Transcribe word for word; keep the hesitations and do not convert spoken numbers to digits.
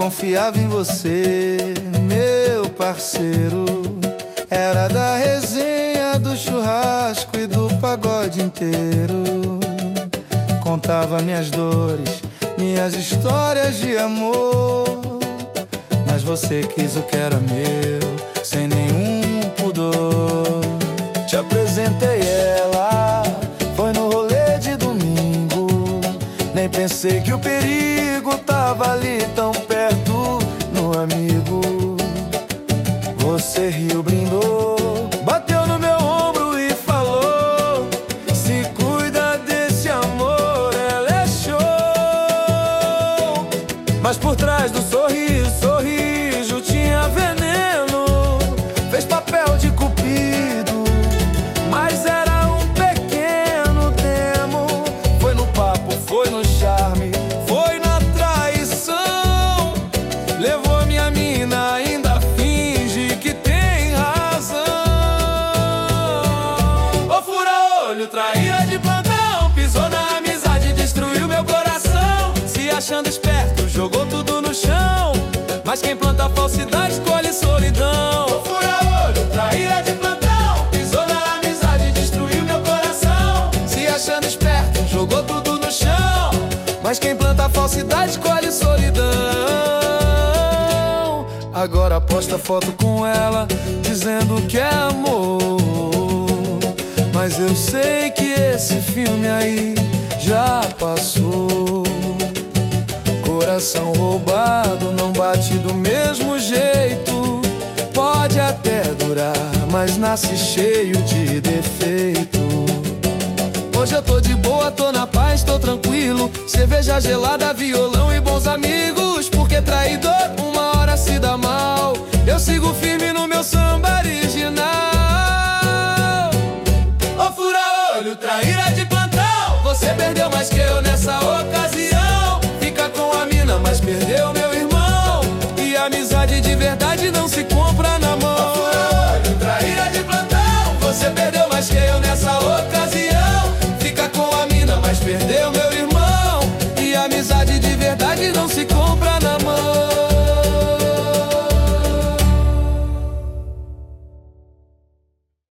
confiava em você, meu parceiro. Era da resenha, do churrasco e do pagode inteiro. Contava minhas dores, minhas histórias de amor. Mas você quis o que era meu, sem nenhum pudor. Te apresentei ela, foi no rolê de domingo. Nem pensei que o perigo tava ali tão perto, no amigo. Você riu, brindou, bateu no meu ombro e falou: se cuida desse amor, ela é show. Mas por trás do sorriso, sorriso tinha veneno. Fez papel de cupido, mas era um pequeno demo. Foi no papo, foi no charme, foi na traição. Levou minha mina, ainda finge que tem razão. Ô fura-olho, traíra de plantão, pisou na amizade, destruiu meu coração. Se achando esperto, jogou tudo no chão. Mas quem planta falsidade escolhe solidão. Ô fura-olho, traíra de plantão, pisou na amizade, destruiu meu coração. Se achando esperto, jogou tudo no chão. Mas quem planta falsidade escolhe solidão. Agora posta foto com ela, dizendo que é amor. Mas eu sei que esse filme aí já passou. Coração roubado não bate do mesmo jeito. Pode até durar, mas nasce cheio de defeito. Hoje eu tô de boa, tô na paz, tô tranquilo. Cerveja gelada, violão e bons amigos.